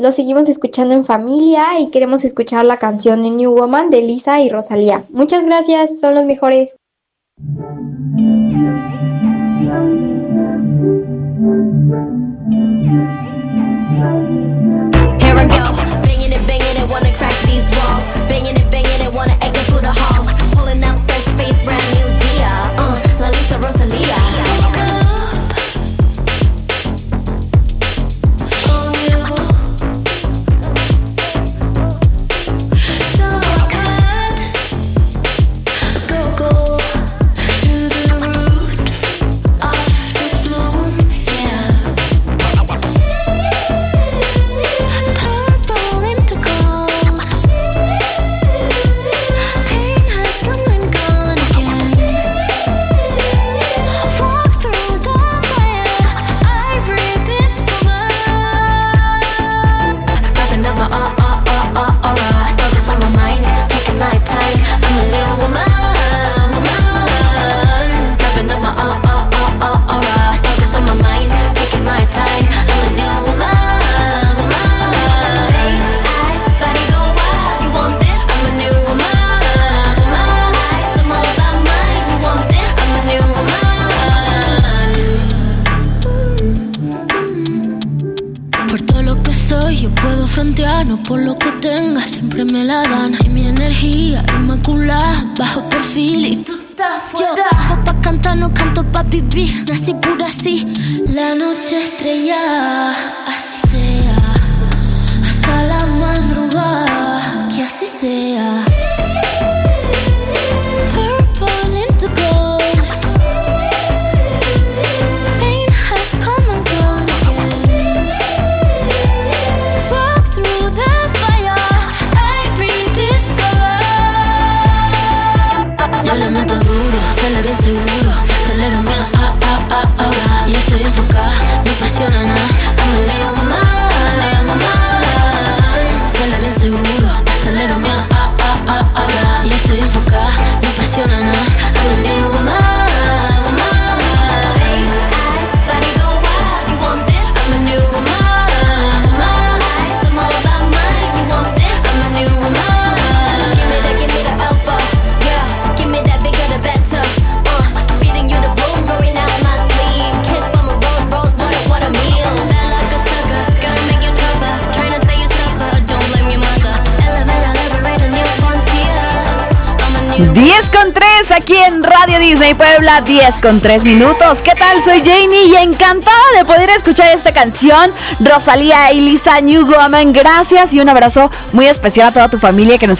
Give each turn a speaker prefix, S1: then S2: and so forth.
S1: Lo seguimos escuchando en familia y queremos escuchar la canción de New Woman de Lisa y Rosalía. Muchas gracias, son los mejores.
S2: Here I go, banging it, wanna crack these walls. Banging it, wanna echo through the halls. Pulling up fresh face, brand new Dia. La Lisa Rosalia.
S3: No por lo que tenga, siempre me la dan. Y mi energía inmaculada, bajo perfil y tú estás fuera. Yo pa' cantar, no canto pa' vivir. Nací pura así, la noche estrellada. Así sea, hasta la madrugada. Que así sea. Purple into gold. Pain has come and gone again. Walk through the fire, I rediscover. Yo le meto duro, sale bien seguro. Me acelero más, ahora. Y estoy enfocada, no presiona nada. I'm a little woman. Sale bien seguro, me acelero más, ahora. Y estoy enfocada, no presiona nada. I'm a little woman.
S4: Con 3 aquí en Radio Disney Puebla, 10:03. ¿Qué tal? Soy Jamie y encantada de poder escuchar esta canción, Rosalía y Lisa, New Woman. Gracias y un abrazo muy especial a toda tu familia que nos